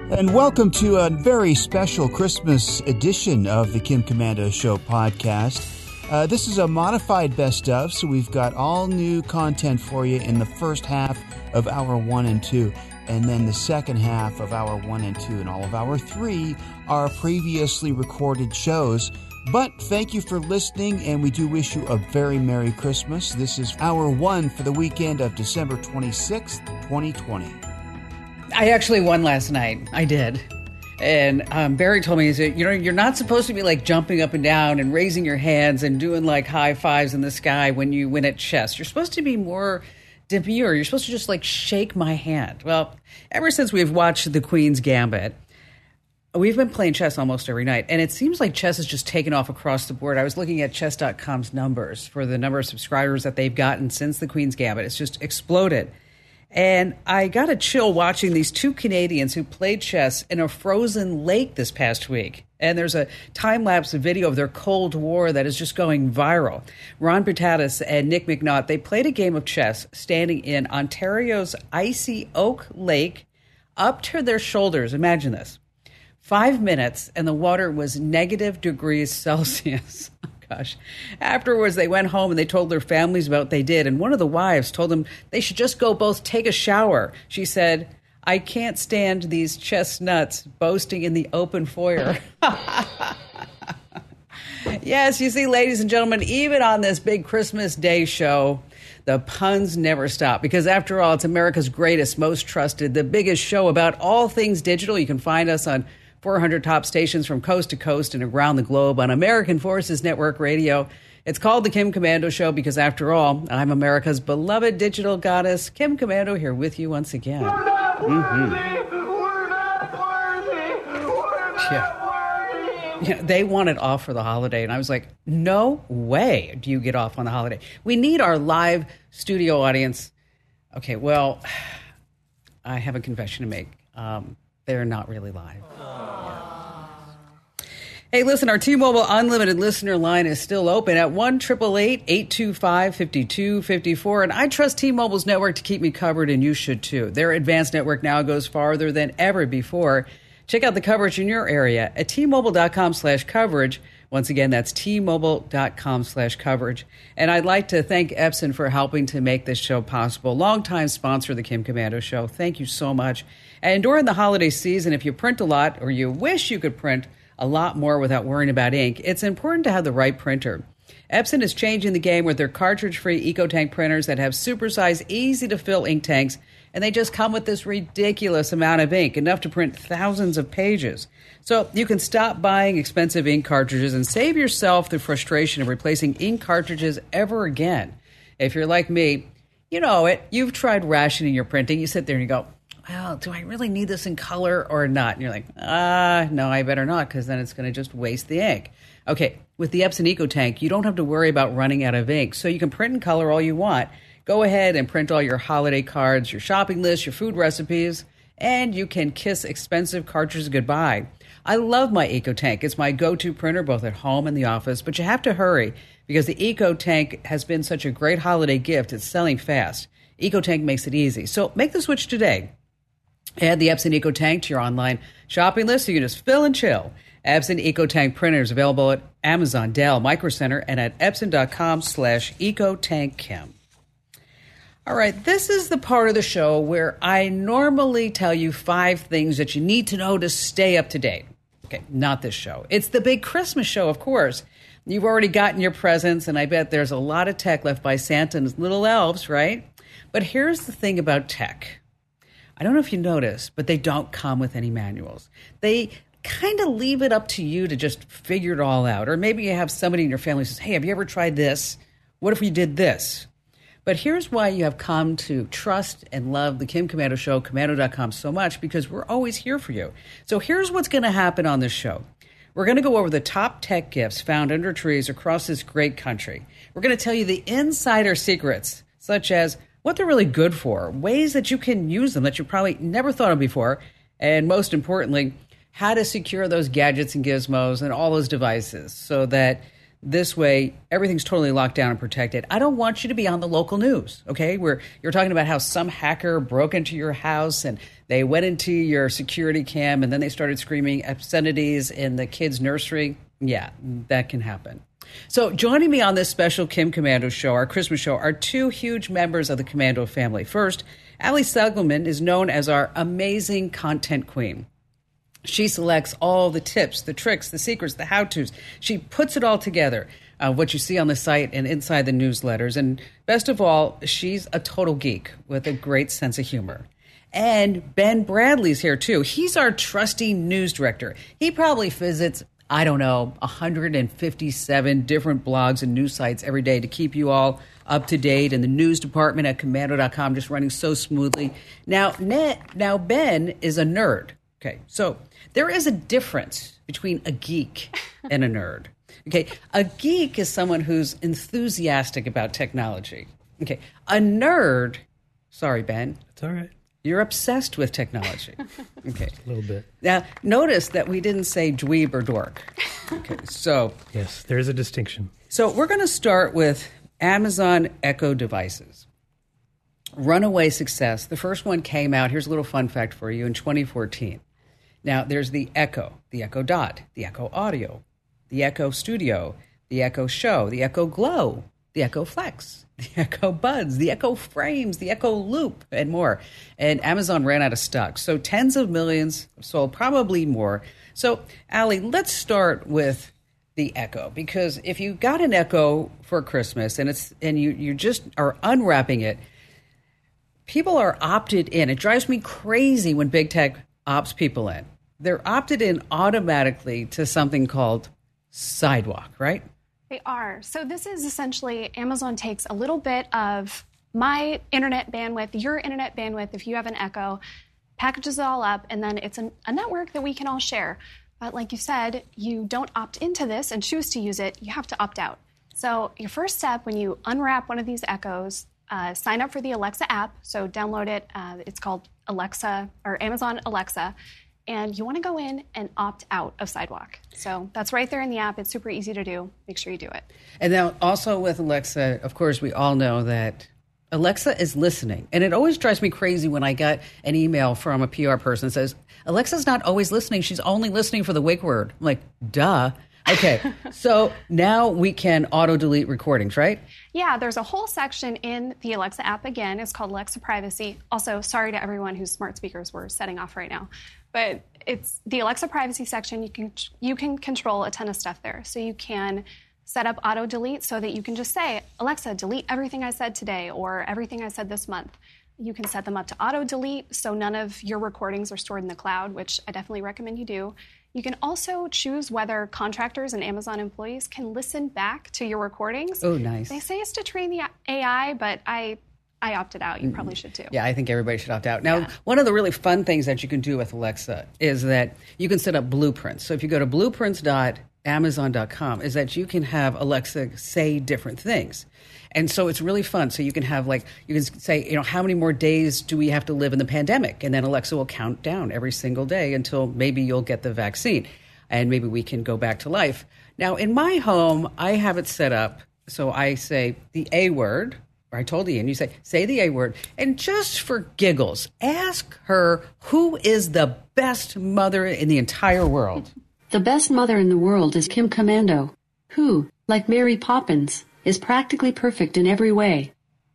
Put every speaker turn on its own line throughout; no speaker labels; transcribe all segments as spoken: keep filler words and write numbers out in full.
And welcome to a very special Christmas edition of the Kim Komando Show podcast. Uh, this is a modified best of, so we've got all new content for you in the first half of hour one and two, and then the second half of hour one and two, and all of hour three are previously recorded shows. But thank you for listening, and we do wish you a very Merry Christmas. This is hour one for the weekend of December twenty-sixth, twenty twenty.
I actually won last night. I did. And um, Barry told me, he said, you know, you're not supposed to be like jumping up and down and raising your hands and doing like high fives in the sky when you win at chess. You're supposed to be more demure. You're supposed to just like shake my hand. Well, ever since we've watched The Queen's Gambit, we've been playing chess almost every night. And it seems like chess has just taken off across the board. I was looking at chess dot com's numbers for the number of subscribers that they've gotten since The Queen's Gambit. It's just exploded. And I got a chill watching these two Canadians who played chess in a frozen lake this past week. And there's a time-lapse video of their Cold War that is just going viral. Ron Batatas and Nick McNaught, they played a game of chess standing in Ontario's icy Oak Lake up to their shoulders. Imagine this. Five minutes, and the water was negative degrees Celsius. Gosh. Afterwards, they went home and they told their families about what they did. And one of the wives told them they should just go both take a shower. She said, I can't stand these chestnuts boasting in the open foyer. Yes, you see, ladies and gentlemen, even on this big Christmas Day show, the puns never stop. Because after all, it's America's greatest, most trusted, the biggest show about all things digital. You can find us on four hundred top stations from coast to coast and around the globe on American Forces Network Radio. It's called The Kim Komando Show because, after all, I'm America's beloved digital goddess, Kim Komando, here with you once again.
We're not worthy.
Mm-hmm.
We're not worthy. We're not
Yeah.
worthy.
Yeah, they wanted off for the holiday, and I was like, no way do you get off on the holiday. We need our live studio audience. Okay, well, I have a confession to make. Um, they're not really live. Hey, listen, our T-Mobile Unlimited listener line is still open at one eight eight eight, eight two five, five two five four. And I trust T-Mobile's network to keep me covered, and you should too. Their advanced network now goes farther than ever before. Check out the coverage in your area at T-Mobile.com slash coverage. Once again, that's T-Mobile.com slash coverage. And I'd like to thank Epson for helping to make this show possible. Longtime sponsor of the Kim Komando Show. Thank you so much. And during the holiday season, if you print a lot or you wish you could print a lot more without worrying about ink, it's important to have the right printer. Epson is changing the game with their cartridge-free EcoTank printers that have supersized, easy-to-fill ink tanks, and they just come with this ridiculous amount of ink, enough to print thousands of pages. So you can stop buying expensive ink cartridges and save yourself the frustration of replacing ink cartridges ever again. If you're like me, you know it. You've tried rationing your printing. You sit there and you go, well, do I really need this in color or not? And you're like, ah, no, I better not, because then it's going to just waste the ink. Okay, with the Epson EcoTank, you don't have to worry about running out of ink, so you can print in color all you want. Go ahead and print all your holiday cards, your shopping list, your food recipes, and you can kiss expensive cartridges goodbye. I love my EcoTank. It's my go-to printer both at home and the office, but you have to hurry because the EcoTank has been such a great holiday gift. It's selling fast. EcoTank makes it easy. So make the switch today. Add the Epson EcoTank to your online shopping list so you can just fill and chill. Epson EcoTank printers available at Amazon, Dell, Micro Center, and at Epson.com slash EcoTankKim. All right, this is the part of the show where I normally tell you five things that you need to know to stay up to date. Okay, not this show. It's the big Christmas show, of course. You've already gotten your presents, and I bet there's a lot of tech left by Santa and his little elves, right? But here's the thing about tech. I don't know if you noticed, but they don't come with any manuals. They kind of leave it up to you to just figure it all out. Or maybe you have somebody in your family who says, hey, have you ever tried this? What if we did this? But here's why you have come to trust and love the Kim Komando Show, Komando dot com, so much, because we're always here for you. So here's what's going to happen on this show. We're going to go over the top tech gifts found under trees across this great country. We're going to tell you the insider secrets, such as what they're really good for, ways that you can use them that you probably never thought of before, and most importantly, how to secure those gadgets and gizmos and all those devices so that This way, everything's totally locked down and protected. I don't want you to be on the local news, okay? Where you're talking about how some hacker broke into your house and they went into your security cam and then they started screaming obscenities in the kids' nursery. Yeah, that can happen. So joining me on this special Kim Komando show, our Christmas show, are two huge members of the Komando family. First, Ali Seligman is known as our amazing content queen. She selects all the tips, the tricks, the secrets, the how-tos. She puts it all together, uh, what you see on the site and inside the newsletters. And best of all, she's a total geek with a great sense of humor. And Ben Bradley's here, too. He's our trusty news director. He probably visits, I don't know, one hundred fifty-seven different blogs and news sites every day to keep you all up to date. And the news department at komando dot com just running so smoothly. Now, Net, now Ben is a nerd. Okay, so there is a difference between a geek and a nerd. Okay, a geek is someone who's enthusiastic about technology. Okay, a nerd, sorry, Ben.
It's all right.
You're obsessed with technology. Okay.
A little bit.
Now, notice that we didn't say dweeb or dork. Okay, so.
Yes, there is a distinction.
So we're going to start with Amazon Echo devices. Runaway success. The first one came out, here's a little fun fact for you, in twenty fourteen. Now, there's the Echo, the Echo Dot, the Echo Audio, the Echo Studio, the Echo Show, the Echo Glow, the Echo Flex, the Echo Buds, the Echo Frames, the Echo Loop, and more. And Amazon ran out of stock. So tens of millions sold, probably more. So, Ali, let's start with the Echo, because if you got an Echo for Christmas and it's and you, you just are unwrapping it, people are opted in. It drives me crazy when big tech opts people in. They're opted in automatically to something called Sidewalk, right?
They are. So this is essentially Amazon takes a little bit of my internet bandwidth, your internet bandwidth, if you have an Echo, packages it all up, and then it's an, a network that we can all share. But like you said, you don't opt into this and choose to use it. You have to opt out. So your first step when you unwrap one of these Echoes, uh, sign up for the Alexa app. So download it. Uh, it's called Alexa or Amazon Alexa. And you want to go in and opt out of Sidewalk. So that's right there in the app. It's super easy to do. Make sure you do it.
And now also with Alexa, of course, we all know that Alexa is listening. And it always drives me crazy when I get an email from a P R person that says, Alexa's not always listening. She's only listening for the wake word. I'm like, duh. Okay, so now we can auto-delete recordings, right?
Yeah, there's a whole section in the Alexa app. Again, it's called Alexa Privacy. Also, sorry to everyone whose smart speakers were setting off right now. But it's the Alexa Privacy section. You can you can control a ton of stuff there. So you can set up auto-delete so that you can just say, Alexa, delete everything I said today or everything I said this month. You can set them up to auto-delete so none of your recordings are stored in the cloud, which I definitely recommend you do. You can also choose whether contractors and Amazon employees can listen back to your recordings.
Oh, nice.
They say it's to train the A I, but I I opted out. You probably should too.
Yeah, I think everybody should opt out. Now,
Yeah.
one of the really fun things that you can do with Alexa is that you can set up blueprints. So if you go to blueprints dot amazon dot com, is that you can have Alexa say different things. And so it's really fun. So you can have like, you can say, you know, how many more days do we have to live in the pandemic? And then Alexa will count down every single day until maybe you'll get the vaccine and maybe we can go back to life. Now, in my home, I have it set up. So I say the A word, or I told Ian, you say, say the A word. And just for giggles, ask her who is the best mother in the entire world.
The best mother in the world is Kim Komando, who, like Mary Poppins, is practically perfect in every way.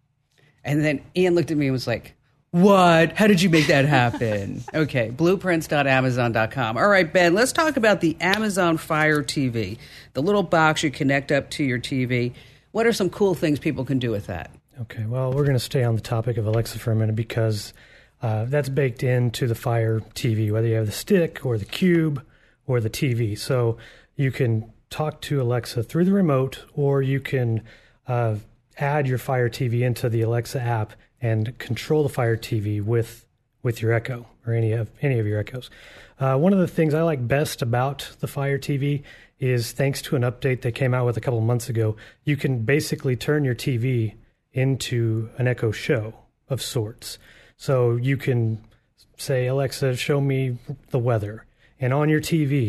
And then Ian looked at me and was like, what? How did you make that happen? Okay, blueprints dot amazon dot com. All right, Ben, let's talk about the Amazon Fire T V, the little box you connect up to your T V. What are some cool things people can do with that?
Okay, well, we're going to stay on the topic of Alexa for a minute because uh, that's baked into the Fire T V, whether you have the stick or the cube or the T V. So you can talk to Alexa through the remote, or you can uh, add your Fire T V into the Alexa app and control the Fire T V with with your Echo or any of any of your Echoes. Uh, one of the things I like best about the Fire T V is, thanks to an update they came out with a couple of months ago, you can basically turn your T V into an Echo Show of sorts. So you can say, Alexa, show me the weather. And on your T V,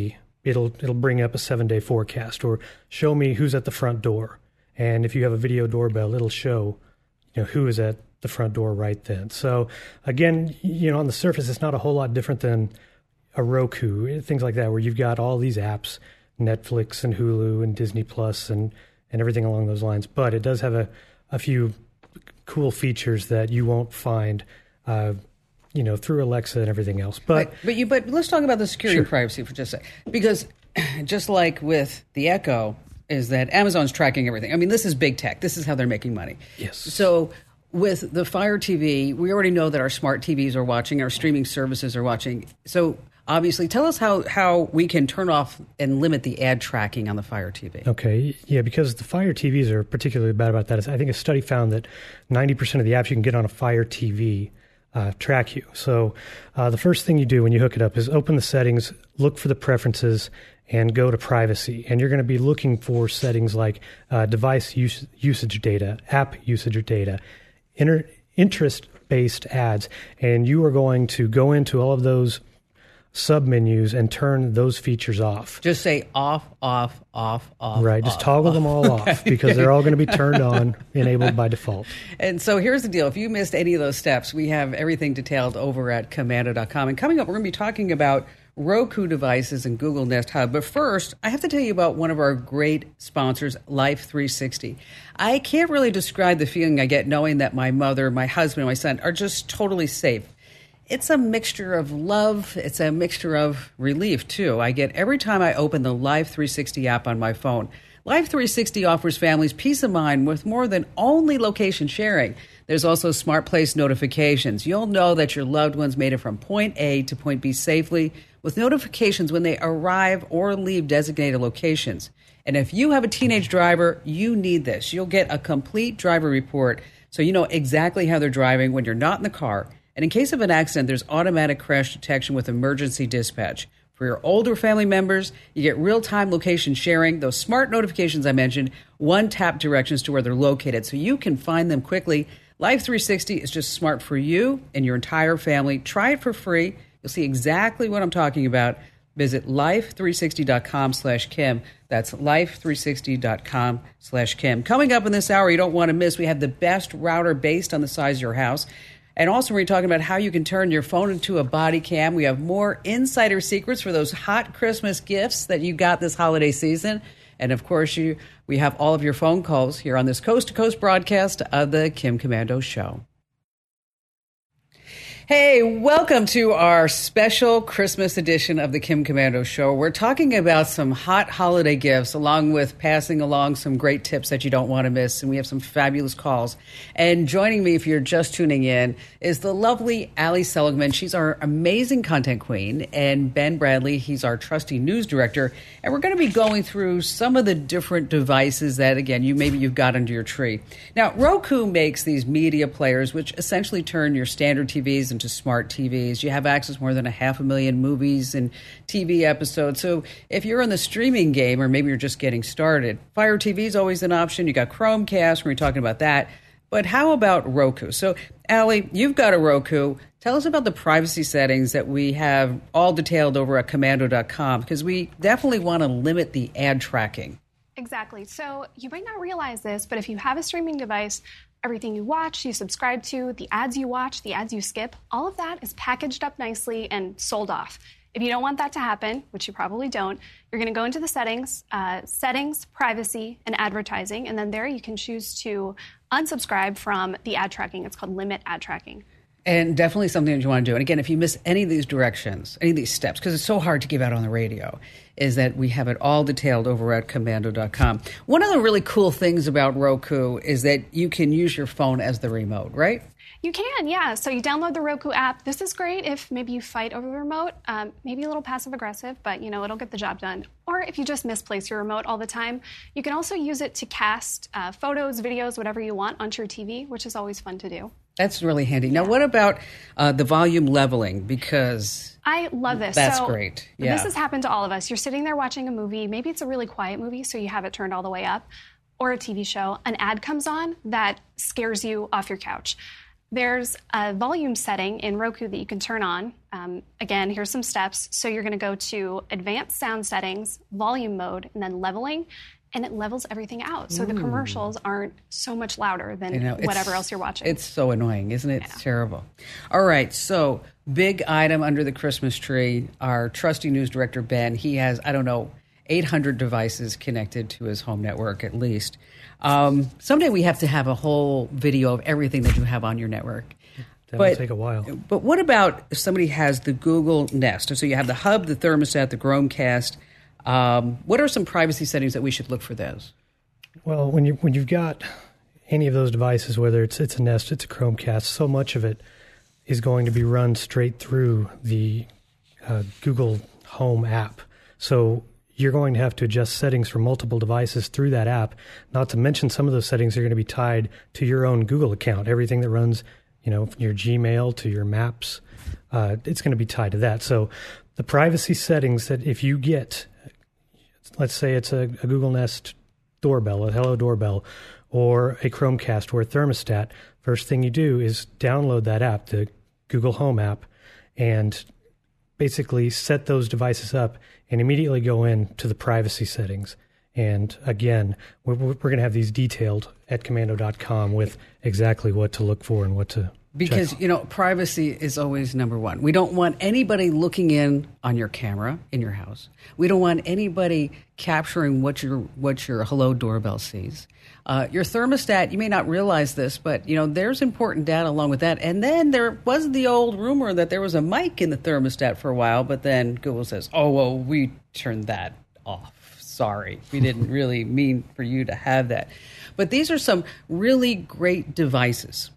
it'll it'll bring up a seven-day forecast, or show me who's at the front door. And if you have a video doorbell, it'll show, you know, who is at the front door right then. So again, you know, on the surface, it's not a whole lot different than a Roku, things like that, where you've got all these apps, Netflix and Hulu and Disney Plus and, and everything along those lines. But it does have a, a few cool features that you won't find, uh, you know, through Alexa and everything else. But
but, but you but let's talk about the security
Sure.
and privacy for just a second. Because just like with the Echo, is that Amazon's tracking everything. I mean, this is big tech. This is how they're making money.
Yes.
So with the Fire T V, we already know that our smart T Vs are watching, our streaming services are watching. So obviously, tell us how, how we can turn off and limit the ad tracking on the Fire T V.
Okay, yeah, because the Fire T Vs are particularly bad about that. I think a study found that ninety percent of the apps you can get on a Fire T V uh, track you. So uh, the first thing you do when you hook it up is open the settings, look for the preferences, and go to privacy. And you're going to be looking for settings like uh, device use, usage data, app usage data, inter- interest-based ads. And you are going to go into all of those submenus and turn those features off.
Just say off, off, off, off.
Right, just
off,
toggle
off.
them all off because they're all going to be turned on, enabled by default.
And so here's the deal. If you missed any of those steps, we have everything detailed over at Komando dot com. And coming up, we're going to be talking about Roku devices and Google Nest Hub. But first, I have to tell you about one of our great sponsors, Life three sixty. I can't really describe the feeling I get knowing that my mother, my husband, and my son are just totally safe. It's a mixture of love. It's a mixture of relief, too. I get every time I open the Life three sixty app on my phone. Life three sixty offers families peace of mind with more than only location sharing. There's also Smart Place notifications. You'll know that your loved ones made it from point A to point B safely with notifications when they arrive or leave designated locations. And if you have a teenage driver, you need this. You'll get a complete driver report so you know exactly how they're driving when you're not in the car. And in case of an accident, there's automatic crash detection with emergency dispatch. For your older family members, you get real-time location sharing, those smart notifications I mentioned, one-tap directions to where they're located so you can find them quickly. Life three sixty is just smart for you and your entire family. Try it for free. You'll see exactly what I'm talking about. Visit life three sixty dot com slash Kim. That's life three sixty dot com slash Kim. Coming up in this hour, you don't want to miss, we have the best router based on the size of your house. And also, we're talking about how you can turn your phone into a body cam. We have more insider secrets for those hot Christmas gifts that you got this holiday season. And, of course, you we have all of your phone calls here on this coast-to-coast broadcast of the Kim Komando Show. Hey, welcome to our special Christmas edition of the Kim Komando Show. We're talking about some hot holiday gifts along with passing along some great tips that you don't want to miss. And we have some fabulous calls. And joining me, if you're just tuning in, is the lovely Ali Seligman. She's our amazing content queen. And Ben Bradley, he's our trusty news director. And we're going to be going through some of the different devices that, again, you maybe you've got under your tree. Now, Roku makes these media players, which essentially turn your standard T Vs into smart T Vs. You have access to more than a half a million movies and T V episodes. So if you're in the streaming game, or maybe you're just getting started, Fire T V is always an option. You got Chromecast, we're talking about that. But how about Roku? So, Ali, you've got a Roku. Tell us about the privacy settings that we have all detailed over at Komando dot com, because we definitely want to limit the ad tracking.
Exactly. So you might not realize this, but if you have a streaming device, everything you watch, you subscribe to, the ads you watch, the ads you skip, all of that is packaged up nicely and sold off. If you don't want that to happen, which you probably don't, you're going to go into the settings, uh, settings, privacy, and advertising, and then there you can choose to unsubscribe from the ad tracking. It's called limit ad tracking.
And definitely something that you want to do. And again, if you miss any of these directions, any of these steps, because it's so hard to give out on the radio, is that we have it all detailed over at Komando dot com. One of the really cool things about Roku is that you can use your phone as the remote, right?
You can, yeah. So you download the Roku app. This is great if maybe you fight over the remote, um, maybe a little passive-aggressive, but, you know, it'll get the job done. Or if you just misplace your remote all the time, you can also use it to cast uh, photos, videos, whatever you want onto your T V, which is always fun to do.
That's really handy. Now, what about uh, the volume leveling? Because
I love this.
That's
so
great. Yeah.
This has happened to all of us. You're sitting there watching a movie. Maybe it's a really quiet movie, so you have it turned all the way up, or a T V show. An ad comes on that scares you off your couch. There's a volume setting in Roku that you can turn on. Um, again, here's some steps. So you're going to go to advanced sound settings, volume mode, and then leveling, and it levels everything out. So mm. the commercials aren't so much louder than you know, whatever else you're watching.
It's so annoying, isn't it? It's terrible. All right, so big item under the Christmas tree. Our trusty news director, Ben, he has, I don't know, eight hundred devices connected to his home network at least. Um, someday we have to have a whole video of everything that you have on your network.
That
but,
will take a while.
But what about if somebody has the Google Nest? So you have the hub, the thermostat, the Chromecast. Um, what are some privacy settings that we should look for those?
Well, when you when you've got any of those devices, whether it's it's a Nest, it's a Chromecast, so much of it is going to be run straight through the uh, Google Home app. So you're going to have to adjust settings for multiple devices through that app. Not to mention some of those settings are going to be tied to your own Google account. Everything that runs, you know, your Gmail to your Maps, uh, it's going to be tied to that. So the privacy settings that if you get, let's say it's a, a Google Nest doorbell, a Hello doorbell, or a Chromecast or a thermostat, first thing you do is download that app, the Google Home app, and basically set those devices up and immediately go in to the privacy settings. And again, we're, we're going to have these detailed at komando dot com with exactly what to look for and what to
Because,
check.
you know, privacy is always number one. We don't want anybody looking in on your camera in your house. We don't want anybody capturing what your what your Hello doorbell sees. Uh, your thermostat, you may not realize this, but, you know, there's important data along with that. And then there was the old rumor that there was a mic in the thermostat for a while, but then Google says, oh, well, we turned that off. Sorry, we didn't really mean for you to have that. But these are some really great devices.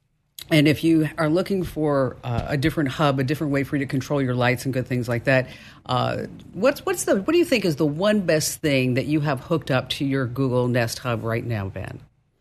And if you are looking for uh, a different hub, a different way for you to control your lights and good things like that, uh, what's what's the what do you think is the one best thing that you have hooked up to your Google Nest Hub right now, Ben?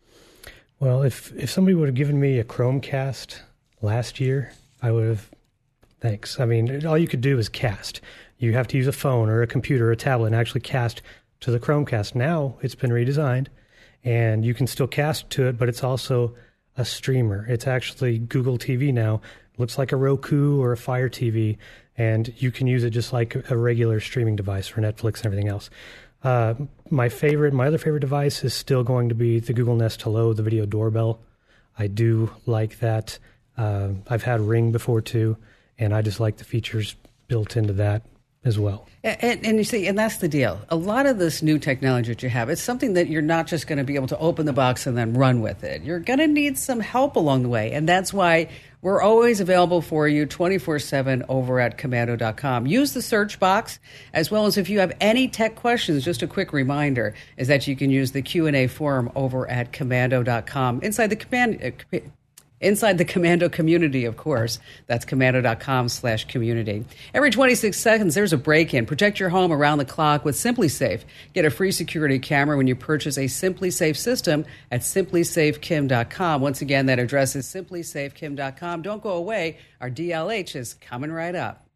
Well, if if somebody would have given me a Chromecast last year, I would have. Thanks. I mean, all you could do is cast. You have to use a phone or a computer or a tablet and actually cast to the Chromecast. Now it's been redesigned, and you can still cast to it, but it's also a streamer. It's actually Google T V now. It looks like a Roku or a Fire T V, and you can use it just like a regular streaming device for Netflix and everything else. Uh, my favorite, my other favorite device is still going to be the Google Nest Hello, the video doorbell. I do like that. Uh, I've had Ring before too, and I just like the features built into that as well.
And, and you see, and that's the deal. A lot of this new technology that you have, it's something that you're not just going to be able to open the box and then run with it. You're going to need some help along the way. And that's why we're always available for you twenty-four seven over at komando dot com. Use the search box, as well as if you have any tech questions, just a quick reminder is that you can use the Q and A forum over at komando dot com. Inside the command... Uh, Inside the Komando community, of course. That's komando dot com slash community. Every twenty-six seconds, there's a break-in. Protect your home around the clock with SimpliSafe. Get a free security camera when you purchase a SimpliSafe system at simply safe kim dot com. Once again, that address is simply safe kim dot com. Don't go away. Our D L H is coming right up.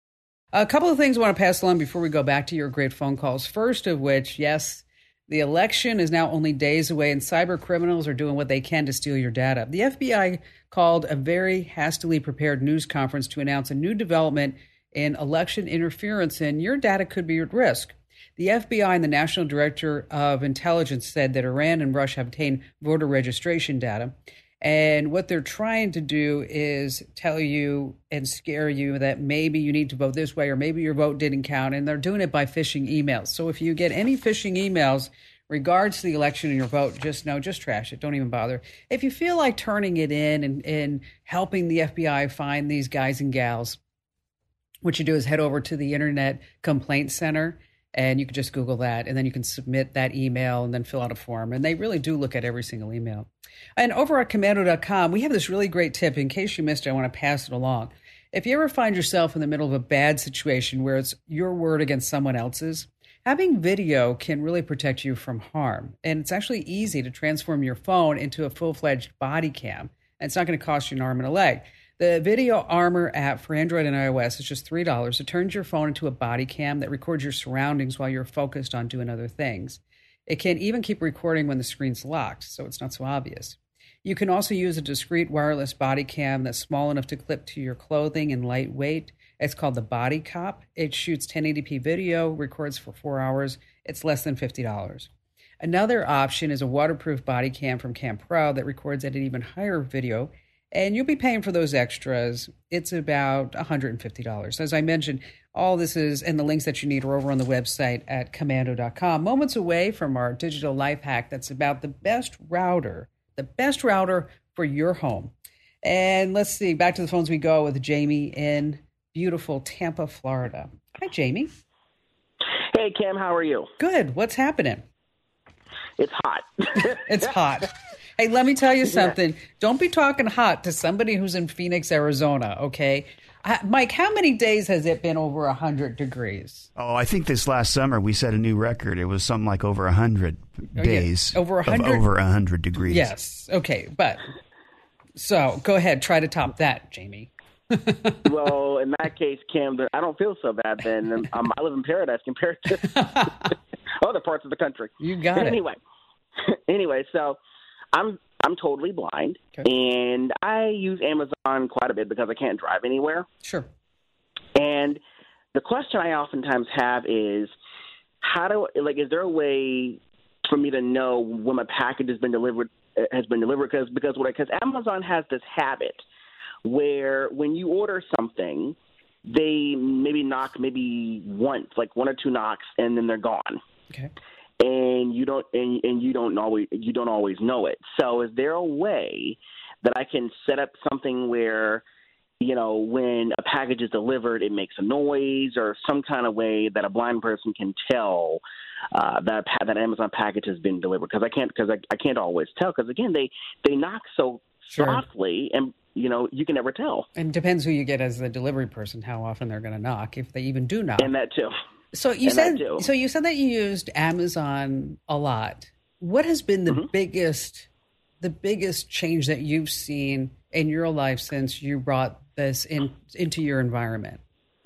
A couple of things I want to pass along before we go back to your great phone calls. First of which, yes, the election is now only days away, and cyber criminals are doing what they can to steal your data. The F B I called a very hastily prepared news conference to announce a new development in election interference, and your data could be at risk. The F B I and the National Director of Intelligence said that Iran and Russia have obtained voter registration data. And what they're trying to do is tell you and scare you that maybe you need to vote this way or maybe your vote didn't count. And they're doing it by phishing emails. So if you get any phishing emails regards to the election and your vote, just know, just trash it. Don't even bother. If you feel like turning it in and, and helping the F B I find these guys and gals, what you do is head over to the Internet Complaint Center. And you can just Google that, and then you can submit that email and then fill out a form. And they really do look at every single email. And over at komando dot com, we have this really great tip. In case you missed it, I want to pass it along. If you ever find yourself in the middle of a bad situation where it's your word against someone else's, having video can really protect you from harm. And it's actually easy to transform your phone into a full-fledged body cam. And it's not going to cost you an arm and a leg. The Video Armor app for Android and iOS is just three dollars. It turns your phone into a body cam that records your surroundings while you're focused on doing other things. It can even keep recording when the screen's locked, so it's not so obvious. You can also use a discrete wireless body cam that's small enough to clip to your clothing and lightweight. It's called the Body Cop. It shoots ten eighty p video, records for four hours. It's less than fifty dollars. Another option is a waterproof body cam from CamPro that records at an even higher video, and you'll be paying for those extras. It's about one hundred fifty dollars. As I mentioned, all this is, and the links that you need are over on the website at komando dot com. Moments away from our digital life hack that's about the best router, the best router for your home. And let's see, back to the phones we go with Jamie in beautiful Tampa, Florida. Hi, Jamie.
Hey, Kim, how are you?
Good. What's happening?
It's hot.
It's hot. Hey, let me tell you something. Yeah. Don't be talking hot to somebody who's in Phoenix, Arizona, okay? Uh, Mike, how many days has it been over one hundred degrees?
Oh, I think this last summer we set a new record. It was something like over one hundred
oh,
days.
Yeah. Over one hundred?
Of over one hundred degrees.
Yes. Okay, but so go ahead. Try to top that, Jamie.
Well, in that case, Kim, I don't feel so bad then. Um, I live in paradise compared to other parts of the country.
You got it.
Anyway, anyway, so I'm I'm totally blind,
okay.
and I use Amazon quite a bit because I can't drive anywhere.
Sure.
And the question I oftentimes have is, how do like is there a way for me to know when my package has been delivered has been delivered? Because because what because Amazon has this habit where when you order something, they maybe knock maybe once, like one or two knocks, and then they're gone.
Okay.
And you don't and, and you don't always you don't always know it. So is there a way that I can set up something where, you know, when a package is delivered, it makes a noise, or some kind of way that a blind person can tell uh, that that Amazon package has been delivered? Because I can't because I, I can't always tell. Because again, they they knock so
sure.
softly, and you know you can never tell.
And it depends who you get as the delivery person, how often they're going to knock, if they even do knock.
And that too.
So you
and
said so you said that you used Amazon a lot. What has been the
mm-hmm.
biggest the biggest change that you've seen in your life since you brought this in into your environment?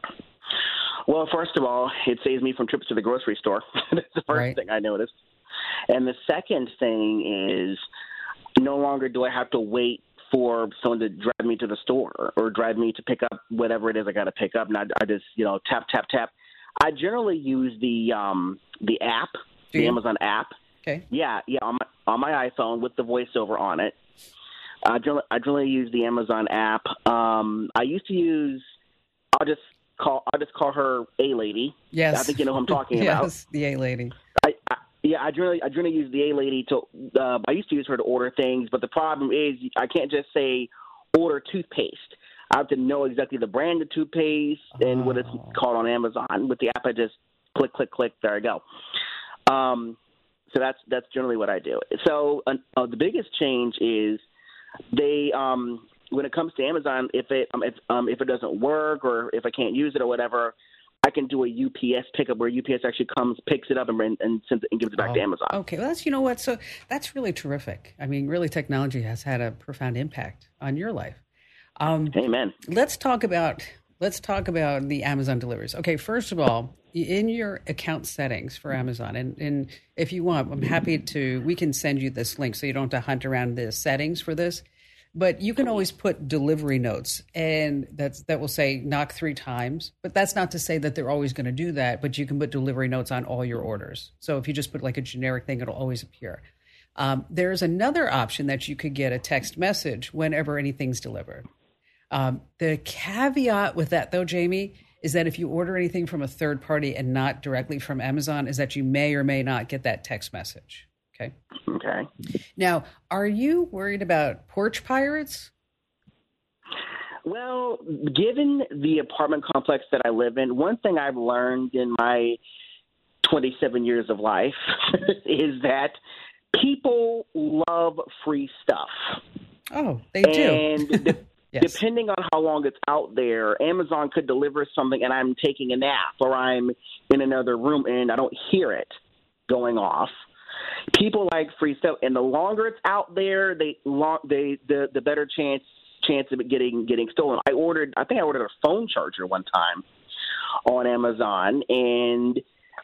Well, first of all, it saves me from trips to the grocery store. That's the first
right.
thing I noticed. And the second thing is no longer do I have to wait for someone to drive me to the store or drive me to pick up whatever it is I got to pick up. And I, I just, you know, tap, tap, tap. I generally use the um, the app,
Do
the
you?
Amazon app.
Okay.
Yeah, yeah, on my, on my iPhone with the voiceover on it. I generally, I generally use the Amazon app. Um, I used to use. I'll just call. I'll just call her A Lady.
Yes.
I think you know who I'm talking
yes,
about.
Yes, the A Lady.
I, I, yeah, I generally, I generally use the A Lady to. Uh, I used to use her to order things, but the problem is I can't just say order toothpaste. I have to know exactly the brand of toothpaste and oh. what it's called on Amazon. With the app, I just click, click, click. There I go. Um, so that's that's generally what I do. So uh, the biggest change is they um, when it comes to Amazon, if it um, if um, if it doesn't work or if I can't use it or whatever, I can do a U P S pickup where U P S actually comes, picks it up, and and, sends it, and gives it back
oh.
to Amazon.
Okay, well, that's you know what. So that's really terrific. I mean, really, technology has had a profound impact on your life. Um,
Amen.
Let's talk about let's talk about the Amazon deliveries. Okay, first of all, in your account settings for Amazon, and, and if you want, I'm happy to. We can send you this link so you don't have to hunt around the settings for this. But you can always put delivery notes, and that's that will say knock three times. But that's not to say that they're always going to do that. But you can put delivery notes on all your orders. So if you just put like a generic thing, it'll always appear. Um, there's another option that you could get a text message whenever anything's delivered. Um, the caveat with that, though, Jamie, is that if you order anything from a third party and not directly from Amazon, is that you may or may not get that text message. Okay.
Okay.
Now, are you worried about porch pirates?
Well, given the apartment complex that I live in, one thing I've learned in my twenty-seven years of life is that people love free stuff.
Oh, they do.
And the,
yes.
depending on how long it's out there, Amazon could deliver something and I'm taking a nap or I'm in another room and I don't hear it going off. People like free stuff, and the longer it's out there, they, they the the better chance chance of it getting getting stolen. I ordered, I think I ordered a phone charger one time on Amazon, and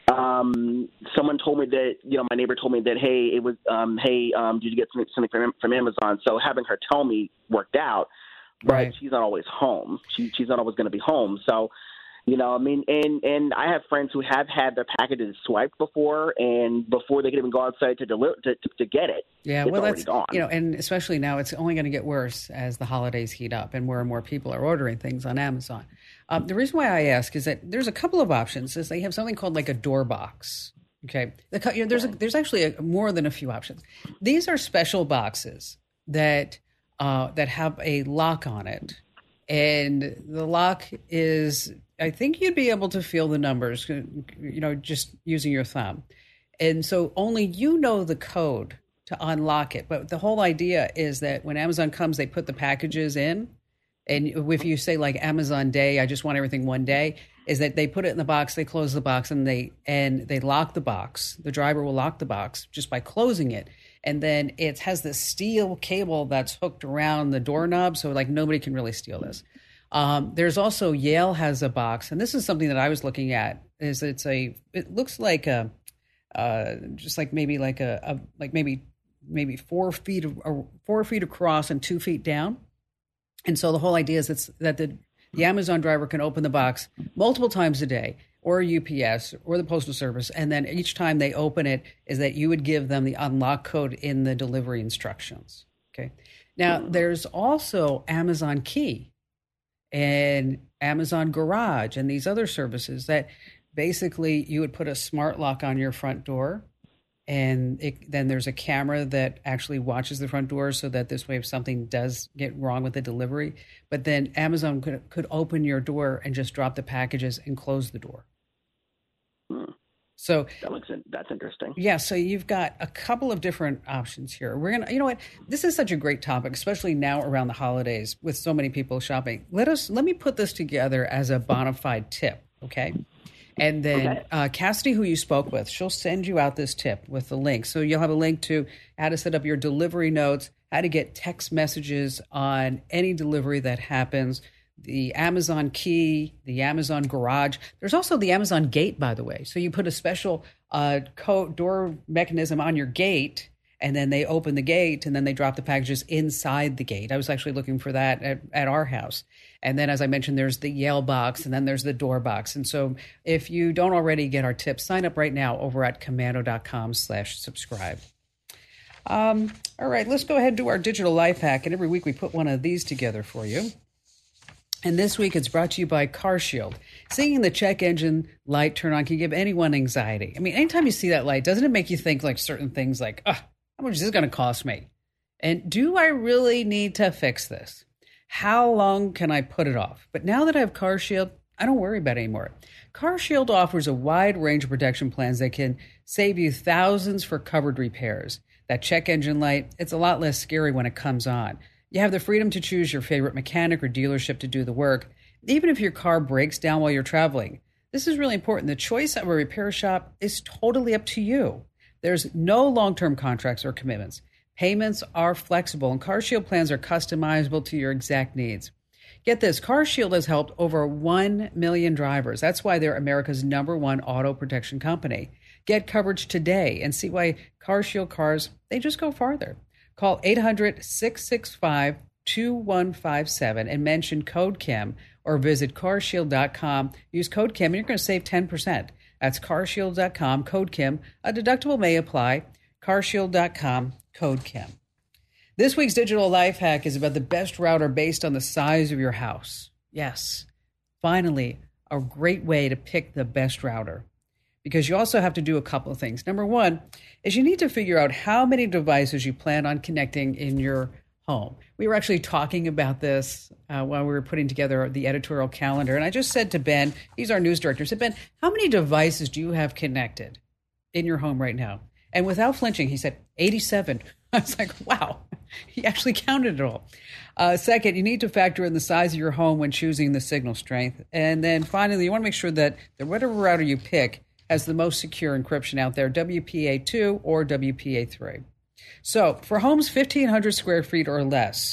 Um, someone told me that, you know, my neighbor told me that, hey, it was, um, hey, um, did you get something, something from, from Amazon? So having her tell me worked out, but
Right.
she's not always home. She, she's not always going to be home. So, you know, I mean, and, and I have friends who have had their packages swiped before, and before they could even go outside to deliver to, to, to get it,
Yeah,
it's
well,
already
that's,
gone.
you know, and especially now, it's only going to get worse as the holidays heat up and more and more people are ordering things on Amazon. Um, the reason why I ask is that there's a couple of options. Is they have something called like a door box. Okay, the, you know, there's a, there's actually a, more than a few options. These are special boxes that uh, that have a lock on it, and the lock is, I think you'd be able to feel the numbers, you know, just using your thumb. And so only you know the code to unlock it. But the whole idea is that when Amazon comes, they put the packages in. And if you say like Amazon Day, I just want everything one day, is that they put it in the box, they close the box, and they and they lock the box. The driver will lock the box just by closing it. And then it has this steel cable that's hooked around the doorknob, so like nobody can really steal this. Um, there's also Yale has a box, and this is something that I was looking at. Is it's a it looks like a uh, just like maybe like a, a like maybe maybe four feet of, uh, four feet across and two feet down. And so the whole idea is it's, that the, the Amazon driver can open the box multiple times a day, or U P S or the Postal Service, and then each time they open it is that you would give them the unlock code in the delivery instructions. Okay. Now, there's also Amazon Key and Amazon Garage and these other services that basically you would put a smart lock on your front door, and it, then there's a camera that actually watches the front door so that this way if something does get wrong with the delivery, but then Amazon could could open your door and just drop the packages and close the door.
Hmm.
So
that looks that's interesting.
Yeah, so you've got a couple of different options here. We're gonna, you know what? This is such a great topic, especially now around the holidays with so many people shopping. Let us let me put this together as a bona fide tip, okay? And then
okay.
uh, Cassidy, who you spoke with, she'll send you out this tip with the link. So you'll have a link to how to set up your delivery notes, how to get text messages on any delivery that happens, the Amazon Key, the Amazon Garage. There's also the Amazon Gate, by the way. So you put a special uh, code door mechanism on your gate, and then they open the gate, and then they drop the packages inside the gate. I was actually looking for that at, at our house. And then, as I mentioned, there's the Yale box, and then there's the door box. And so if you don't already get our tips, sign up right now over at komando.com slash subscribe. Um, all right, let's go ahead and do our digital life hack. And every week we put one of these together for you. And this week it's brought to you by CarShield. Seeing the check engine light turn on can give anyone anxiety. I mean, anytime you see that light, doesn't it make you think like certain things like, oh, how much is this going to cost me? And do I really need to fix this? How long can I put it off? But now that I have CarShield, I don't worry about it anymore. CarShield offers a wide range of protection plans that can save you thousands for covered repairs. That check engine light, it's a lot less scary when it comes on. You have the freedom to choose your favorite mechanic or dealership to do the work, even if your car breaks down while you're traveling. This is really important. The choice of a repair shop is totally up to you. There's no long-term contracts or commitments. Payments are flexible, and CarShield plans are customizable to your exact needs. Get this, CarShield has helped over one million drivers. That's why they're America's number one auto protection company. Get coverage today and see why CarShield cars, they just go farther. Call eight hundred, six six five, two one five seven and mention code Kim, or visit car shield dot com. Use code Kim and you're going to save ten percent. That's car shield dot com, code Kim. A deductible may apply. car shield dot com, code Kim. This week's digital life hack is about the best router based on the size of your house. Yes, finally, a great way to pick the best router. Because you also have to do a couple of things. Number one is you need to figure out how many devices you plan on connecting in your home. We were actually talking about this uh, while we were putting together the editorial calendar. And I just said to Ben, he's our news director, I said, Ben, how many devices do you have connected in your home right now? And without flinching, he said, eighty-seven. I was like, wow, he actually counted it all. Uh, second, you need to factor in the size of your home when choosing the signal strength. And then finally, you want to make sure that the whatever router you pick has the most secure encryption out there, W P A two or W P A three. So for homes fifteen hundred square feet or less,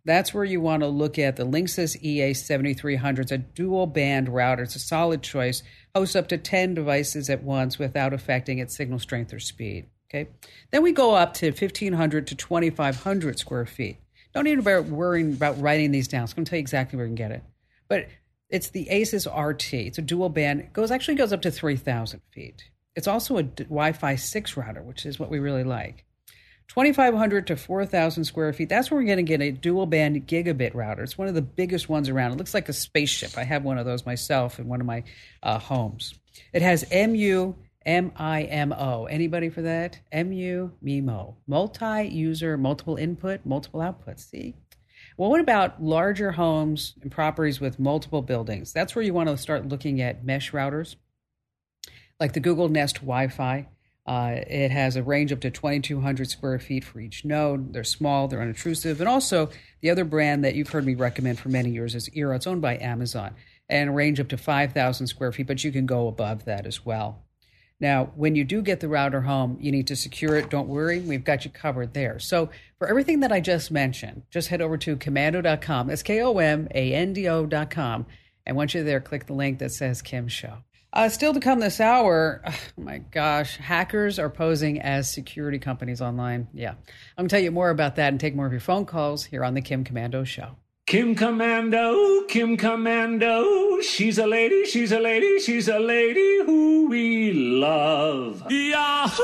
That's where you want to look at the Linksys E A seventy-three hundred. It's a dual band router. It's a solid choice. Hosts up to ten devices at once without affecting its signal strength or speed. Okay. Then we go up to fifteen hundred to twenty-five hundred square feet. Don't even about worrying about writing these down. So I'm going to tell you exactly where you can get it. But it's the Asus R T. It's a dual band. It goes actually goes up to three thousand feet. It's also a Wi-Fi six router, which is what we really like. twenty-five hundred to four thousand square feet. That's where we're going to get a dual band gigabit router. It's one of the biggest ones around. It looks like a spaceship. I have one of those myself in one of my uh, homes. It has M U M I M O. Anybody for that? M U M I M O. Multi-user, multiple input, multiple outputs. See? Well, what about larger homes and properties with multiple buildings? That's where you want to start looking at mesh routers, like the Google Nest Wi-Fi. Uh, it has a range up to twenty-two hundred square feet for each node. They're small, they're unintrusive. And also, the other brand that you've heard me recommend for many years is Eero. It's owned by Amazon, and a range up to five thousand square feet, but you can go above that as well. Now, when you do get the router home, you need to secure it. Don't worry, we've got you covered there. So for everything that I just mentioned, just head over to komando dot com. That's K O M A N D O dot com. And once you're there, click the link that says Kim Show. Uh, still to come this hour, oh my gosh, hackers are posing as security companies online. Yeah, I'm going to tell you more about that and take more of your phone calls here on the Kim Komando Show.
Kim Komando, Kim Komando, she's a lady, she's a lady, she's a lady who we love. Yahoo!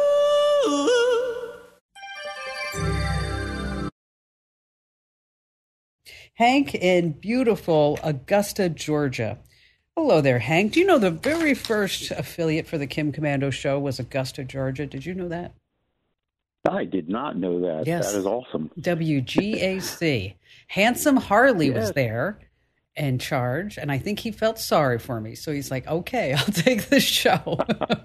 Hank in beautiful Augusta, Georgia. Hello there, Hank. Do you know the very first affiliate for the Kim Komando Show was Augusta, Georgia? Did you know that?
I did not know that.
Yes.
That is awesome.
W G A C. Handsome Harley
yes.
was there in charge, and I think he felt sorry for me. So he's like, okay, I'll take the show.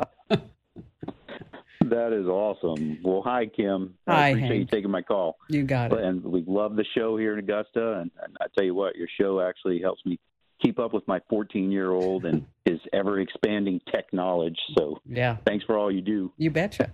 That is awesome. Well, hi, Kim.
Hi,
I appreciate
Hank.
you taking my call.
You got it.
And we love the show here in Augusta, and, and I tell you what, your show actually helps me keep up with my fourteen-year-old and his ever-expanding tech knowledge. So
yeah,
thanks for all you do.
You betcha.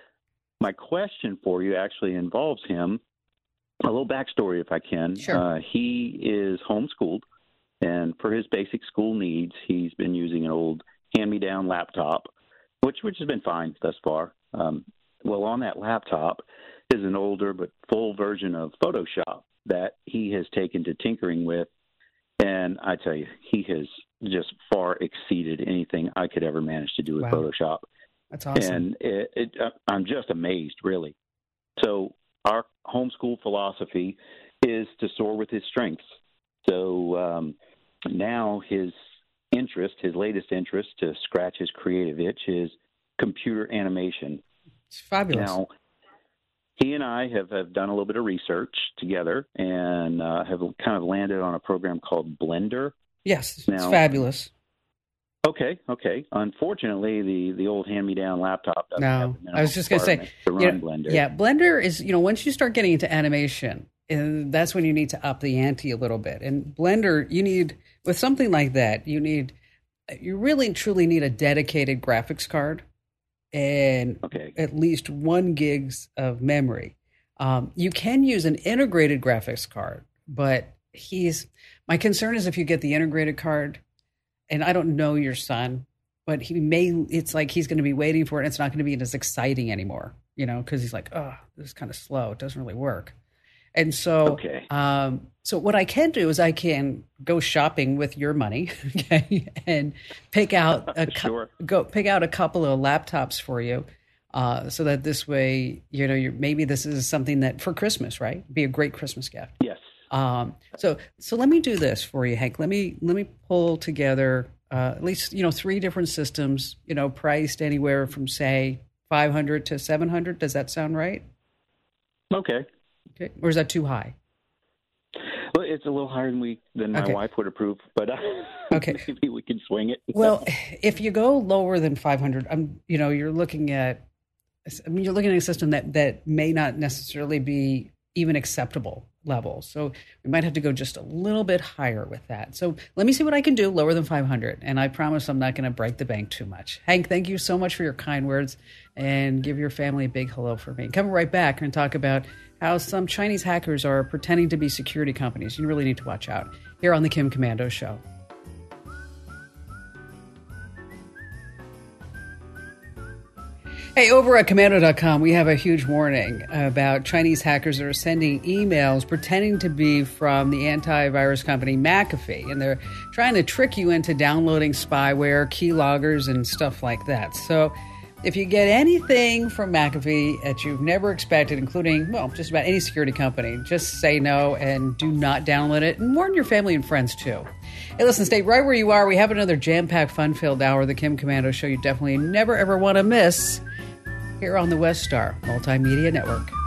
My question for you actually involves him. A little backstory, if I can.
Sure.
Uh, he is homeschooled, and for his basic school needs, he's been using an old hand-me-down laptop, which which has been fine thus far. Um, well, on that laptop is an older but full version of Photoshop that he has taken to tinkering with, and I tell you, he has just far exceeded anything I could ever manage to do with
wow.
Photoshop.
That's awesome.
And it, it, I'm just amazed, really. So our homeschool philosophy is to soar with his strengths. So um, now his interest, his latest interest to scratch his creative itch is computer animation.
It's fabulous.
Now, he and I have, have done a little bit of research together and uh, have kind of landed on a program called Blender.
Yes,
now,
it's fabulous.
Okay, okay. Unfortunately, the, the old hand-me-down laptop doesn't have
No,
the minimum
I was just going to say,
to run
you know,
Blender.
yeah, Blender is, you know, once you start getting into animation, uh, that's when you need to up the ante a little bit. And Blender, you need, with something like that, you need, you really truly need a dedicated graphics card and
okay.
at least one gigs of memory. Um, you can use an integrated graphics card, but he's, my concern is if you get the integrated card, and I don't know your son, but he may, it's like he's going to be waiting for it. And it's not going to be as exciting anymore, you know, because he's like, oh, this is kind of slow. It doesn't really work. And so,
okay.
um, so what I can do is I can go shopping with your money, okay, and pick out a
sure.
go pick out a couple of laptops for you, uh, so that this way, you know, you're, maybe this is something that for Christmas, right? Be a great Christmas gift.
Yes.
Um, so, so let me do this for you, Hank. Let me, let me pull together, uh, at least, you know, three different systems, you know, priced anywhere from say five hundred to seven hundred. Does that sound right?
Okay.
Okay. Or is that too high?
Well, it's a little higher than we, than my
okay.
wife would approve, but uh,
okay.
maybe we can swing it.
Well, if you go lower than five hundred, I'm, you know, you're looking at, I mean, you're looking at a system that, that may not necessarily be even acceptable. level. So we might have to go just a little bit higher with that. So let me see what I can do lower than five hundred. And I promise I'm not going to break the bank too much. Hank, thank you so much for your kind words, and give your family a big hello for me. Coming right back and talk about how some Chinese hackers are pretending to be security companies. You really need to watch out here on the Kim Komando Show. Hey, over at Komando dot com, we have a huge warning about Chinese hackers that are sending emails pretending to be from the antivirus company McAfee, and they're trying to trick you into downloading spyware, keyloggers, and stuff like that. So if you get anything from McAfee that you've never expected, including, well, just about any security company, just say no and do not download it, and warn your family and friends too. Hey, listen, stay right where you are. We have another jam-packed, fun-filled hour of the Kim Komando Show you definitely never, ever want to miss here on the West Star Multimedia Network.